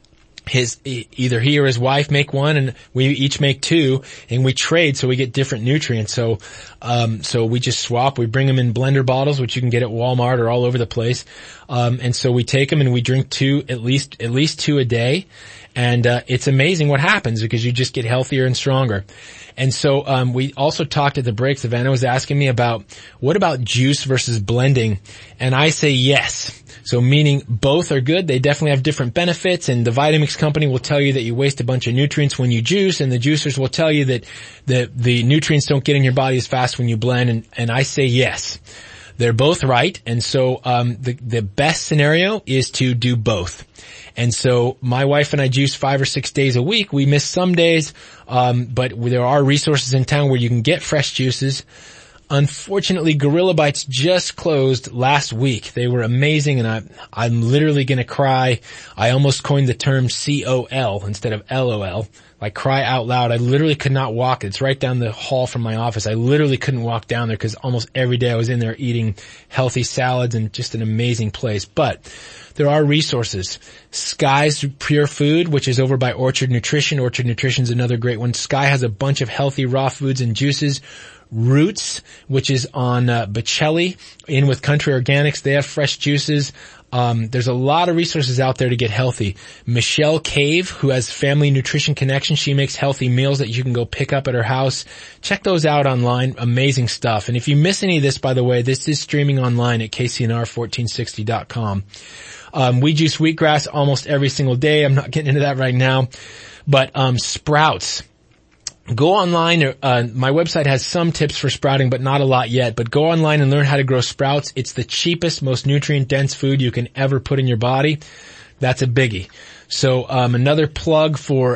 either he or his wife make one, and we each make two, and we trade so we get different nutrients. So we just swap. We bring them in blender bottles, which you can get at Walmart or all over the place. And so we take them and we drink at least two a day. And it's amazing what happens because you just get healthier and stronger. And so we also talked at the break. Savannah was asking me about what about juice versus blending, and I say yes. So meaning both are good. They definitely have different benefits, and the Vitamix company will tell you that you waste a bunch of nutrients when you juice, and the juicers will tell you that the nutrients don't get in your body as fast when you blend, and I say yes. They're both right, and so the best scenario is to do both. And so my wife and I juice 5 or 6 days a week. We miss some days, but there are resources in town where you can get fresh juices. Unfortunately, Gorilla Bites just closed last week. They were amazing, and I'm literally going to cry. I almost coined the term COL instead of LOL, like cry out loud. I literally could not walk. It's right down the hall from my office. I literally couldn't walk down there because almost every day I was in there eating healthy salads, and just an amazing place. But there are resources. Sky's Pure Food, which is over by Orchard Nutrition. Orchard Nutrition is another great one. Sky has a bunch of healthy raw foods and juices. Roots, which is on Bocelli, in with Country Organics. They have fresh juices. There's a lot of resources out there to get healthy. Michelle Cave, who has Family Nutrition Connection, she makes healthy meals that you can go pick up at her house. Check those out online. Amazing stuff. And if you miss any of this, by the way, this is streaming online at kcnr1460.com. We juice wheatgrass almost every single day. I'm not getting into that right now. But sprouts. Go online. My website has some tips for sprouting, but not a lot yet. But go online and learn how to grow sprouts. It's the cheapest, most nutrient-dense food you can ever put in your body. That's a biggie. So another plug for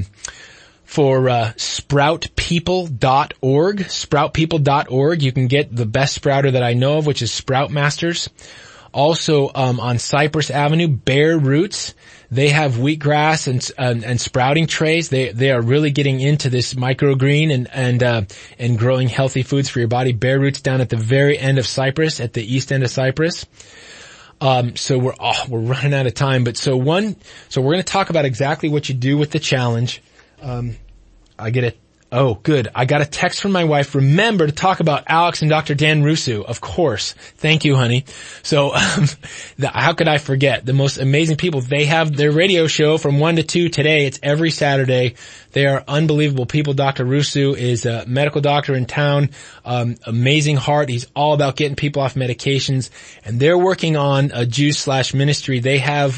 sproutpeople.org. Sproutpeople.org. You can get the best sprouter that I know of, which is Sprout Masters. Also on Cypress Avenue, Bare Roots. They have wheatgrass and sprouting trays. They are really getting into this microgreen and growing healthy foods for your body. Bare Roots down at the very end of Cypress, at the east end of Cypress. So we're running out of time, but so we're going to talk about exactly what you do with the challenge. Oh, good. I got a text from my wife. Remember to talk about Alex and Dr. Dan Russo. Of course. Thank you, honey. So, how could I forget? The most amazing people. They have their radio show from 1 to 2 today. It's every Saturday. They are unbelievable people. Dr. Russo is a medical doctor in town. Amazing heart. He's all about getting people off medications. And they're working on a juice/ministry. They have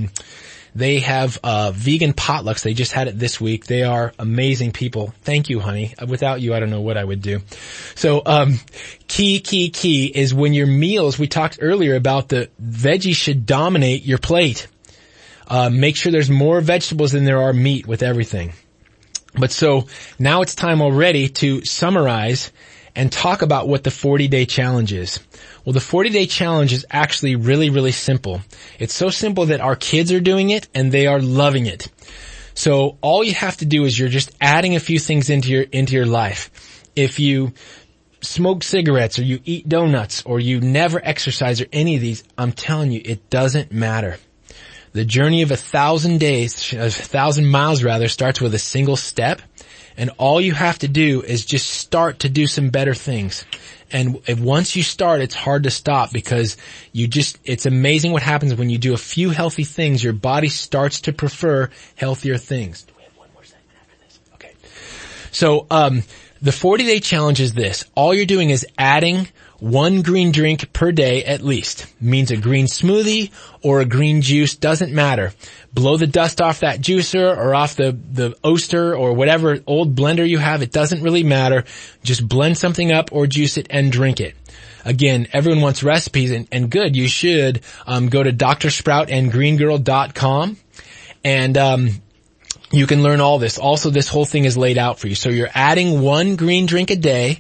vegan potlucks. They just had it this week. They are amazing people. Thank you, honey. Without you, I don't know what I would do. So, key is when your meals, we talked earlier about the veggies should dominate your plate. Make sure there's more vegetables than there are meat with everything. But so now it's time already to summarize and talk about what the 40-day challenge is. Well, the 40-day challenge is actually really, really simple. It's so simple that our kids are doing it and they are loving it. So all you have to do is you're just adding a few things into your life. If you smoke cigarettes or you eat donuts or you never exercise or any of these, I'm telling you, it doesn't matter. The journey of 1,000 miles starts with a single step. And all you have to do is just start to do some better things. And once you start, it's hard to stop because it's amazing what happens when you do a few healthy things. Your body starts to prefer healthier things. Do we have one more segment after this? Okay. So, the 40-day challenge is this. All you're doing is adding one green drink per day at least. Means a green smoothie or a green juice, doesn't matter. Blow the dust off that juicer or off the Oster or whatever old blender you have. It doesn't really matter. Just blend something up or juice it and drink it. Again, everyone wants recipes and good. You should go to drsproutandgreengirl.com and you can learn all this. Also, this whole thing is laid out for you. So you're adding one green drink a day.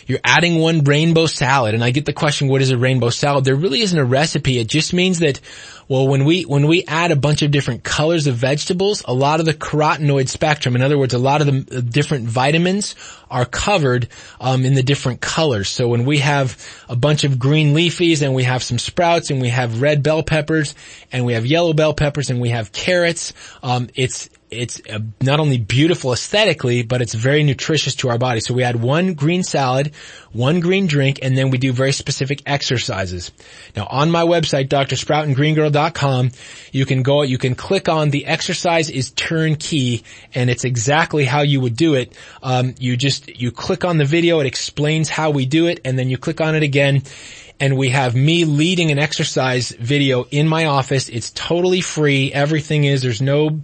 You're adding one rainbow salad. And I get the question, what is a rainbow salad? There really isn't a recipe. It just means that, well, when we add a bunch of different colors of vegetables, a lot of the carotenoid spectrum, in other words, a lot of the different vitamins are covered in the different colors. So when we have a bunch of green leafies and we have some sprouts and we have red bell peppers and we have yellow bell peppers and we have carrots, it's not only beautiful aesthetically, but it's very nutritious to our body. So we add one green salad, one green drink, and then we do very specific exercises. Now on my website, drsproutingreengirl.com, you can click on the exercise is turnkey, and it's exactly how you would do it. You click on the video, it explains how we do it, and then you click on it again. And we have me leading an exercise video in my office. It's totally free. Everything is. There's no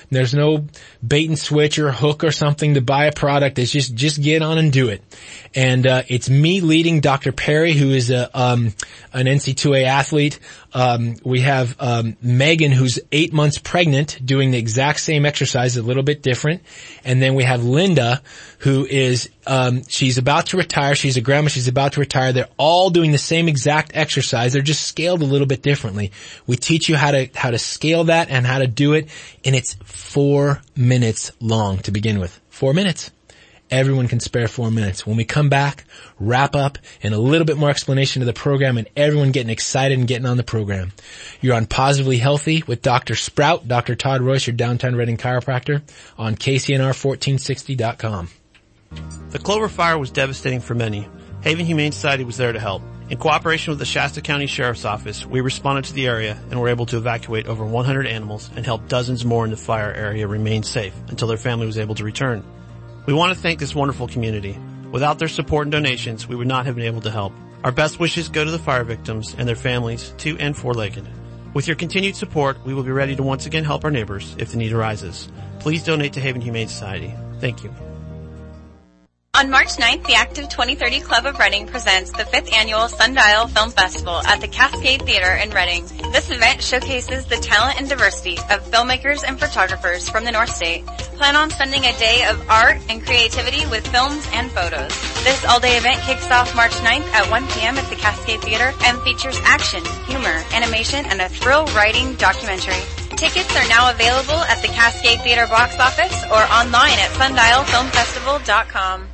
bait and switch or hook or something to buy a product. It's just get on and do it. And it's me leading Dr. Perry, who is an NC2A athlete. We have Megan, who's 8 months pregnant, doing the exact same exercise, a little bit different. And then we have Linda, who is she's about to retire. She's a grandma. She's about to retire. They're all doing the same exact exercise. They're just scaled a little bit differently. We teach you how to scale that and how to do it, and it's 4 minutes long to begin with. 4 minutes. Everyone can spare 4 minutes. When we come back, wrap up, and a little bit more explanation of the program, and everyone getting excited and getting on the program. You're on Positively Healthy with Dr. Sprout, Dr. Todd Royce, your downtown Redding chiropractor, on KCNR1460.com. The Clover Fire was devastating for many. Haven Humane Society was there to help. In cooperation with the Shasta County Sheriff's Office, we responded to the area and were able to evacuate over 100 animals and help dozens more in the fire area remain safe until their family was able to return. We want to thank this wonderful community. Without their support and donations, we would not have been able to help. Our best wishes go to the fire victims and their families, 2 and 4-legged. With your continued support, we will be ready to once again help our neighbors if the need arises. Please donate to Haven Humane Society. Thank you. On March 9th, the Active 2030 Club of Reading presents the 5th Annual Sundial Film Festival at the Cascade Theater in Reading. This event showcases the talent and diversity of filmmakers and photographers from the North State. Plan on spending a day of art and creativity with films and photos. This all-day event kicks off March 9th at 1 p.m. at the Cascade Theater and features action, humor, animation, and a thrill-writing documentary. Tickets are now available at the Cascade Theater box office or online at sundialfilmfestival.com.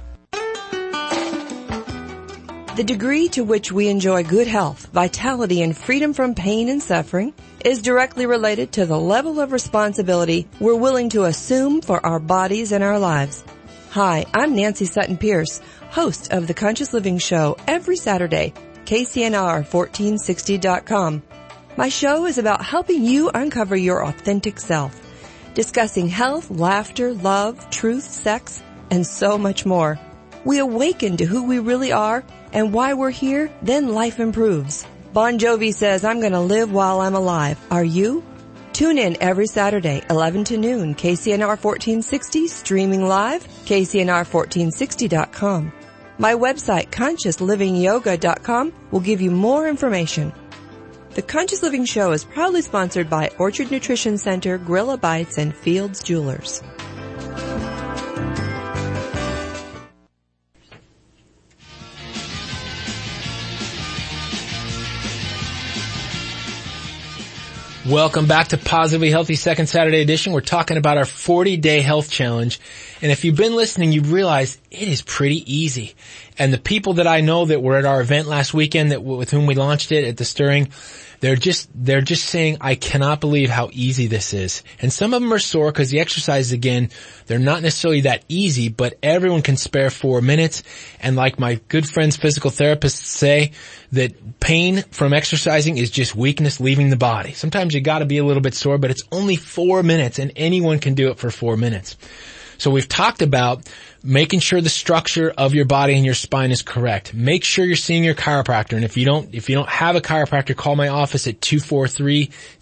The degree to which we enjoy good health, vitality, and freedom from pain and suffering is directly related to the level of responsibility we're willing to assume for our bodies and our lives. Hi, I'm Nancy Sutton Pierce, host of The Conscious Living Show every Saturday, KCNR1460.com. My show is about helping you uncover your authentic self, discussing health, laughter, love, truth, sex, and so much more. We awaken to who we really are and why we're here, then life improves. Bon Jovi says, I'm going to live while I'm alive. Are you? Tune in every Saturday, 11 to noon, KCNR 1460, streaming live, KCNR1460.com. My website, ConsciousLivingYoga.com, will give you more information. The Conscious Living Show is proudly sponsored by Orchard Nutrition Center, Gorilla Bites, and Fields Jewelers. Welcome back to Positively Healthy Second Saturday Edition. We're talking about our 40-day health challenge. And if you've been listening, you realize it is pretty easy. And the people that I know that were at our event last weekend with whom we launched it at the Stirring, they're just saying, I cannot believe how easy this is. And some of them are sore because the exercises, again, they're not necessarily that easy, but everyone can spare 4 minutes. And like my good friends physical therapists say, that pain from exercising is just weakness leaving the body. Sometimes you gotta be a little bit sore, but it's only 4 minutes and anyone can do it for 4 minutes. So we've talked about making sure the structure of your body and your spine is correct. Make sure you're seeing your chiropractor. And if you don't have a chiropractor, call my office at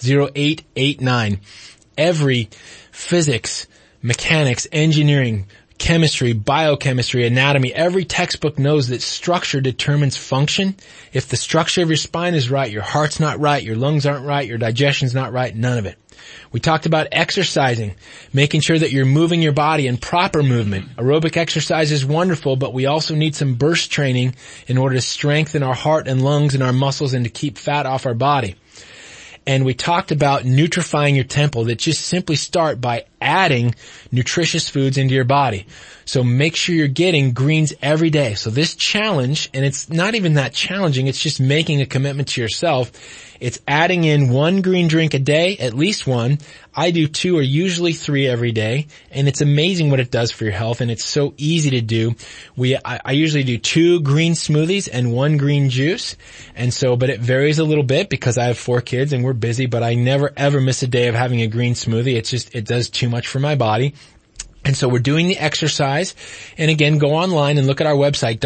243-0889. Every physics, mechanics, engineering, chemistry, biochemistry, anatomy. Every textbook knows that structure determines function. If the structure of your spine is right, your heart's not right, your lungs aren't right, your digestion's not right, none of it. We talked about exercising, making sure that you're moving your body in proper movement. Aerobic exercise is wonderful, but we also need some burst training in order to strengthen our heart and lungs and our muscles and to keep fat off our body. And we talked about nutrifying your temple, that just simply start by adding nutritious foods into your body. So make sure you're getting greens every day. So this challenge, and it's not even that challenging, it's just making a commitment to yourself. It's adding in 1 green drink a day, at least 1. I do 2 or usually 3 every day, and it's amazing what it does for your health, and it's so easy to do. I usually do 2 green smoothies and 1 green juice, and so, but it varies a little bit because I have 4 kids and we're busy, but I never ever miss a day of having a green smoothie. It does too much for my body. And so we're doing the exercise, and again, go online and look at our website,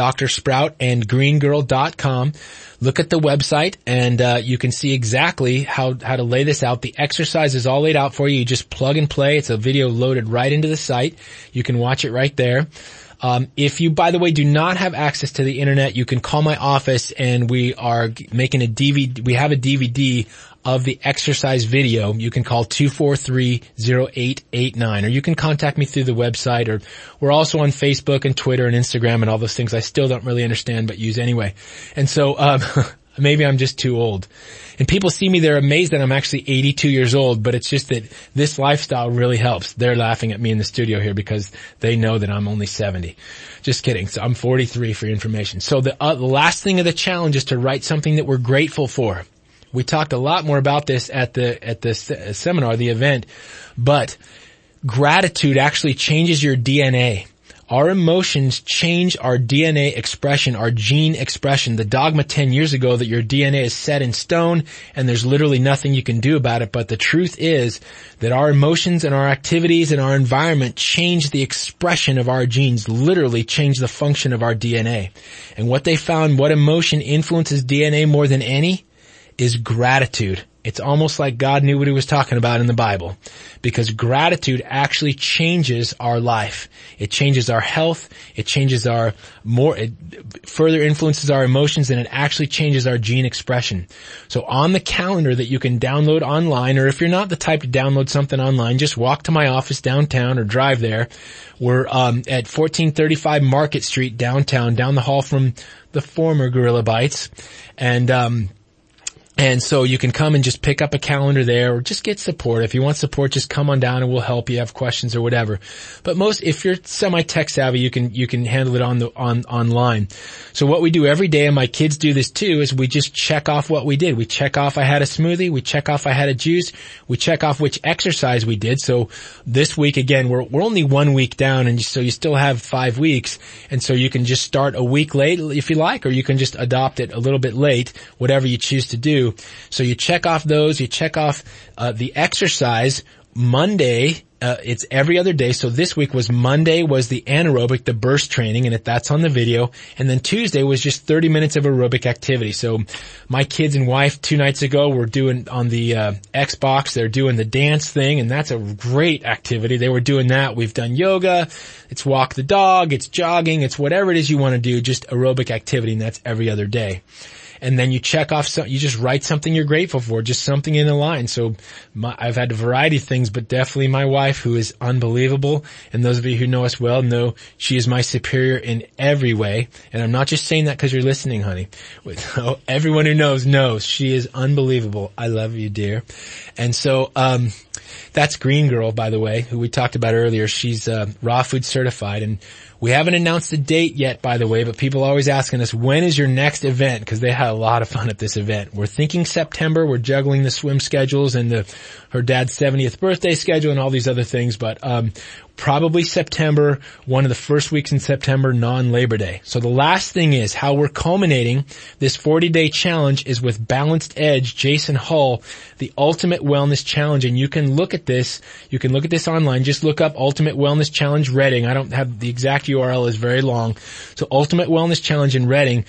drsproutandgreengirl.com. Look at the website, and you can see exactly how to lay this out. The exercise is all laid out for you. You just plug and play. It's a video loaded right into the site. You can watch it right there. If you, by the way, do not have access to the internet, you can call my office, and we are making a DVD. We have a DVD of the exercise video. You can call 243-0889, or you can contact me through the website, or we're also on Facebook and Twitter and Instagram and all those things I still don't really understand but use anyway. And so, maybe I'm just too old. And people see me, they're amazed that I'm actually 82 years old, but it's just that this lifestyle really helps. They're laughing at me in the studio here because they know that I'm only 70. Just kidding. So I'm 43 for your information. So the last thing of the challenge is to write something that we're grateful for. We talked a lot more about this at the seminar, the event, but gratitude actually changes your DNA. Our emotions change our DNA expression, our gene expression. The dogma 10 years ago that your DNA is set in stone and there's literally nothing you can do about it. But the truth is that our emotions and our activities and our environment change the expression of our genes, literally change the function of our DNA. And what they found, what emotion influences DNA more than any, is gratitude. It's almost like God knew what he was talking about in the Bible, because gratitude actually changes our life. It changes our health. It changes it further influences our emotions, and it actually changes our gene expression. So on the calendar that you can download online, or if you're not the type to download something online, just walk to my office downtown or drive there. We're at 1435 Market Street downtown, down the hall from the former Gorilla Bites. And so you can come and just pick up a calendar there, or just get support. If you want support, just come on down and we'll help you, have questions or whatever. But if you're semi-tech savvy, you can handle it online. So what we do every day, and my kids do this too, is we just check off what we did. We check off I had a smoothie, we check off I had a juice, we check off which exercise we did. So this week, again, we're only 1 week down, and so you still have 5 weeks. And so you can just start a week late if you like, or you can just adopt it a little bit late, whatever you choose to do. So you check off those, you check off the exercise. Monday, it's every other day. So this week Monday was the anaerobic, the burst training, and that's on the video. And then Tuesday was just 30 minutes of aerobic activity. So my kids and wife 2 nights ago were doing on the Xbox, they're doing the dance thing, and that's a great activity. They were doing that. We've done yoga. It's walk the dog. It's jogging. It's whatever it is you want to do, just aerobic activity, and that's every other day. And then you check off you just write something you're grateful for, just something in a line. So I've had a variety of things, but definitely my wife, who is unbelievable. And those of you who know us well know she is my superior in every way. And I'm not just saying that because you're listening, honey. Everyone who knows she is unbelievable. I love you, dear. And so, that's Green Girl, by the way, who we talked about earlier. She's, raw food certified, and we haven't announced a date yet, by the way, but people are always asking us, when is your next event? Because they had a lot of fun at this event. We're thinking September. We're juggling the swim schedules and her dad's 70th birthday schedule and all these other things, but probably September, one of the first weeks in September, non-Labor Day. So the last thing is how we're culminating this 40-day challenge is with Balanced Edge, Jason Hull, the Ultimate Wellness Challenge. And you can look at this. You can look at this online. Just look up Ultimate Wellness Challenge Reading. I don't have the exact URL, is very long. So Ultimate Wellness Challenge in Reading.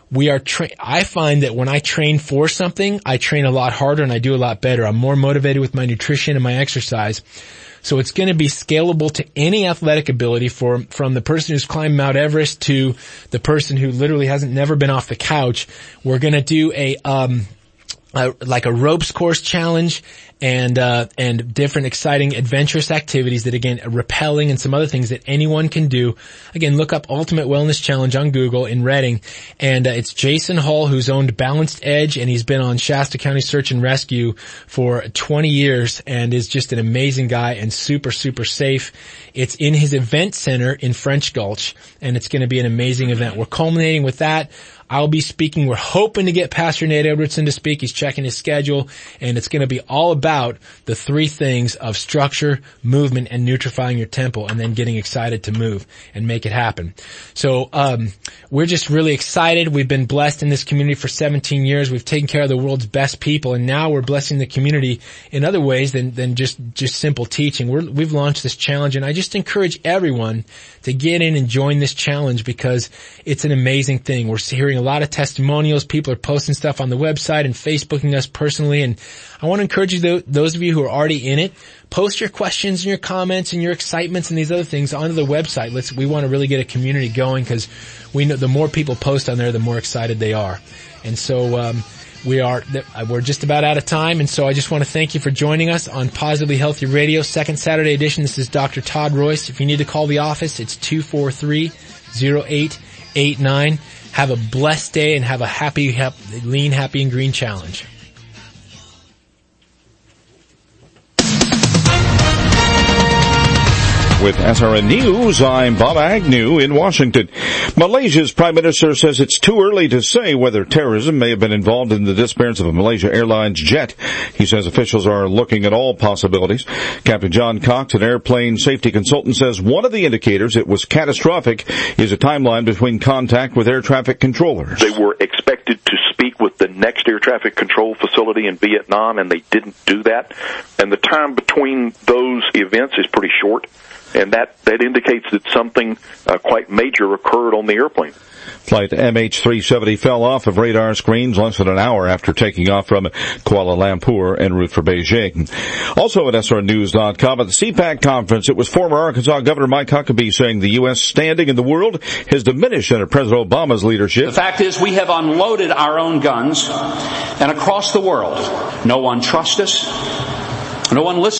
I find that when I train for something, I train a lot harder and I do a lot better. I'm more motivated with my nutrition and my exercise. So it's going to be scalable to any athletic ability from the person who's climbed Mount Everest to the person who literally hasn't never been off the couch. We're going to do like a ropes course challenge and different exciting adventurous activities that, again, rappelling and some other things that anyone can do. Again, look up Ultimate Wellness Challenge on Google in Redding, and it's Jason Hall, who's owned Balanced Edge, and he's been on Shasta County Search and Rescue for 20 years and is just an amazing guy and super, super safe. It's in his event center in French Gulch, and it's going to be an amazing event. We're culminating with that. I'll be speaking. We're hoping to get Pastor Nate Edwardson to speak. He's checking his schedule, and it's going to be all about the three things of structure, movement, and nutrifying your temple, and then getting excited to move and make it happen. So we're just really excited. We've been blessed in this community for 17 years. We've taken care of the world's best people, and now we're blessing the community in other ways than just simple teaching. We've launched this challenge, and I just encourage everyone to get in and join this challenge because it's an amazing thing. We're hearing a lot of testimonials. People are posting stuff on the website and Facebooking us personally. And I want to encourage you, those of you who are already in it, post your questions and your comments and your excitements and these other things onto the website. We want to really get a community going because we know the more people post on there, the more excited they are. And so, we're just about out of time. And so I just want to thank you for joining us on Positively Healthy Radio, second Saturday edition. This is Dr. Todd Royce. If you need to call the office, it's 243-0889. Have a blessed day and have a lean, happy, and green challenge. With SRN News, I'm Bob Agnew in Washington. Malaysia's Prime Minister says it's too early to say whether terrorism may have been involved in the disappearance of a Malaysia Airlines jet. He says officials are looking at all possibilities. Captain John Cox, an airplane safety consultant, says one of the indicators it was catastrophic is a timeline between contact with air traffic controllers. They were expected to speak with the next air traffic control facility in Vietnam, and they didn't do that. And the time between those events is pretty short. And that indicates that something quite major occurred on the airplane. Flight MH370 fell off of radar screens less than an hour after taking off from Kuala Lumpur en route for Beijing. Also at SRNews.com, at the CPAC conference, it was former Arkansas Governor Mike Huckabee saying the U.S. standing in the world has diminished under President Obama's leadership. The fact is we have unloaded our own guns, and across the world, no one trusts us, no one listens.